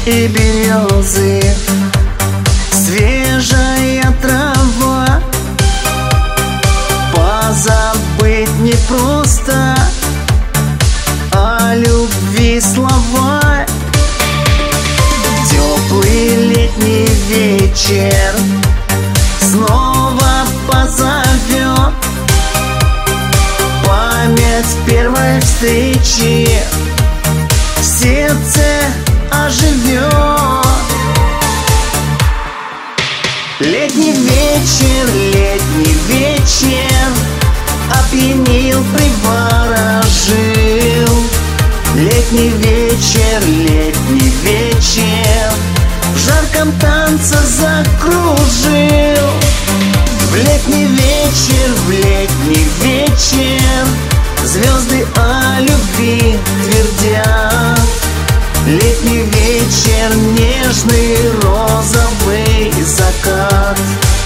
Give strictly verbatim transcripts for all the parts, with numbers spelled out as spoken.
и березы, свежая трава. Позабыть непросто, о любви слова. Теплый летний вечер снова позовет память первой встречи, в сердце оживет. Летний вечер, летний вечер опьянил, приворожил. Летний вечер, летний вечер в жарком танце закружил. В летний вечер, в летний вечер звезды о любви твердят. Летний вечер, нежный розовый закат.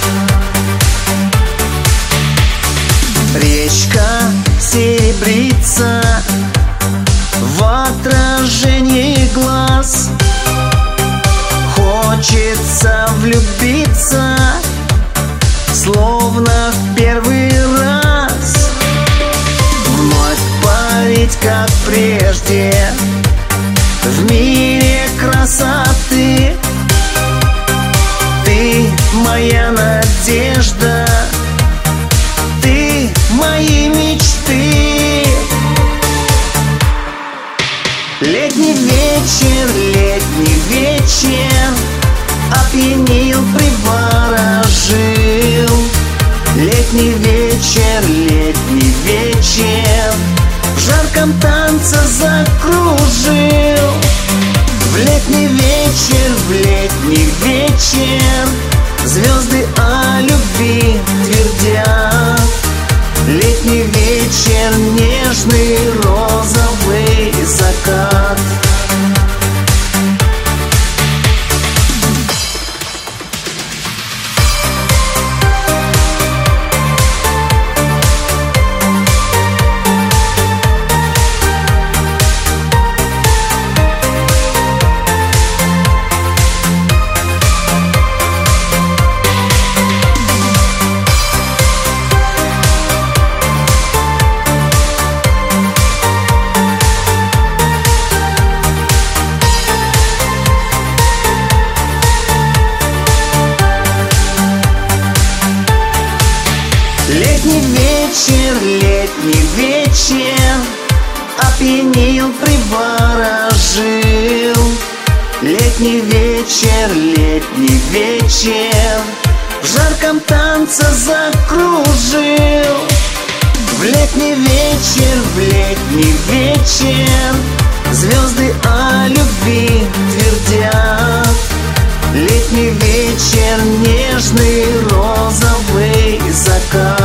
Речка серебрится в отражении глаз. Хочется влюбиться, словно в первый раз. Вновь парить, как прежде, в мире красоты. Ты моя надежда, ты мои мечты. Летний вечер, летний вечер опьянил, приворожил. Летний вечер, летний вечер в жарком танце закружил. В летний вечер, в летний вечер звезды о любви твердят. Летний вечер, нежный розовый закат. Летний вечер, летний вечер опьянил, приворожил. Летний вечер, летний вечер в жарком танце закружил. В летний вечер, в летний вечер звезды о любви твердят. Летний вечер, нежный розовый закат.